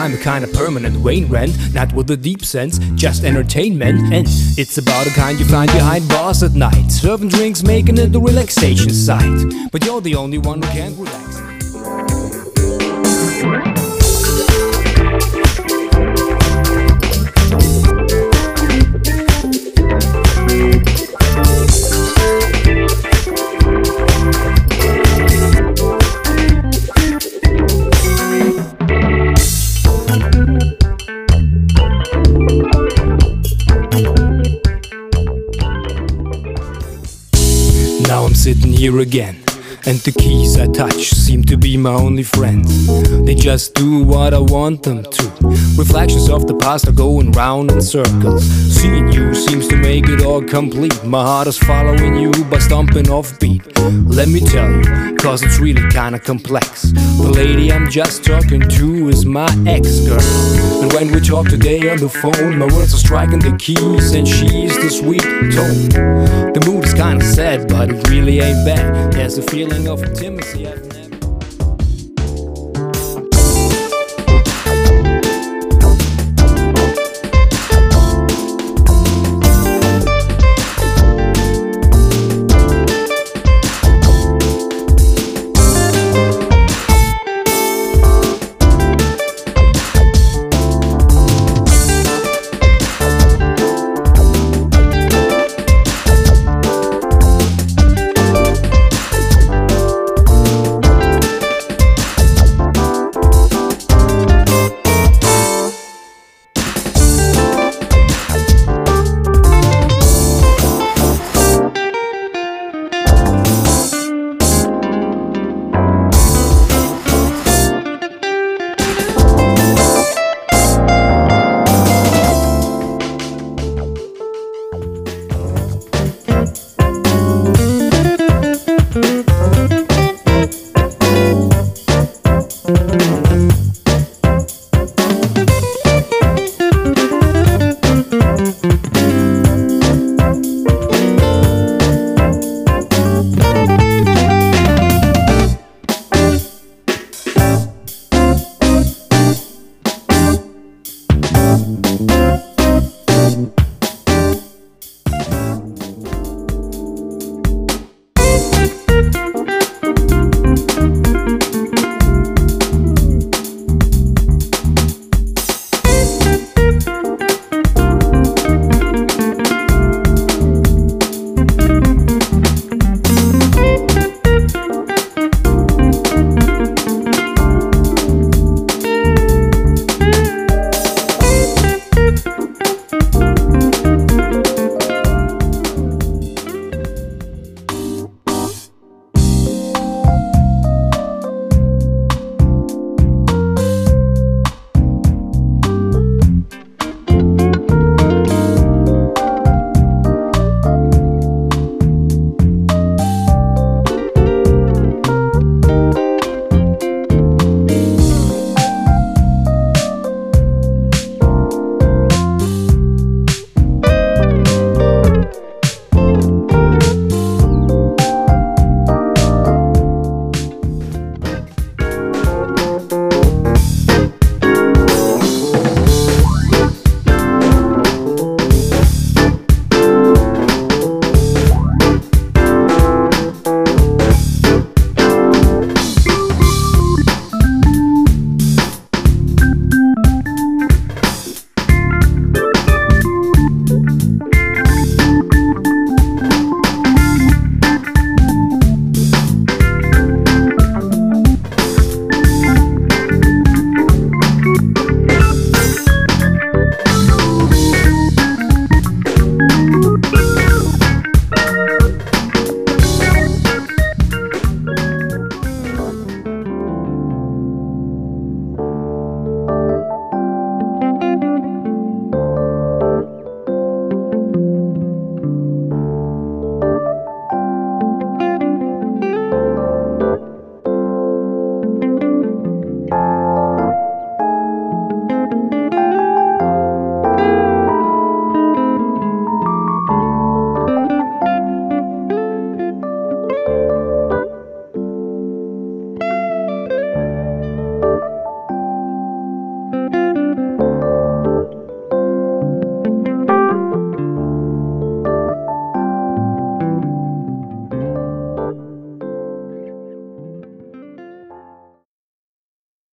I'm a kind of permanent Wayne Rand, not with a deep sense, just entertainment. And it's about the kind you find behind bars at night, serving drinks, making it a relaxation site. But you're the only one who can't relax. Now I'm sitting here again, and the keys I touch seem to be my only friends. They just do what I want them to. Reflections of the past are going round in circles. Seeing you seems to make it all complete. My heart is following you by stomping off beat. Let me tell you, cause it's really kinda complex. The lady I'm just talking to is my ex-girl, and when we talk today on the phone, my words are striking the keys and she's the sweet tone. The mood is kinda sad, but it really ain't bad. There's a feeling of intimacy I've never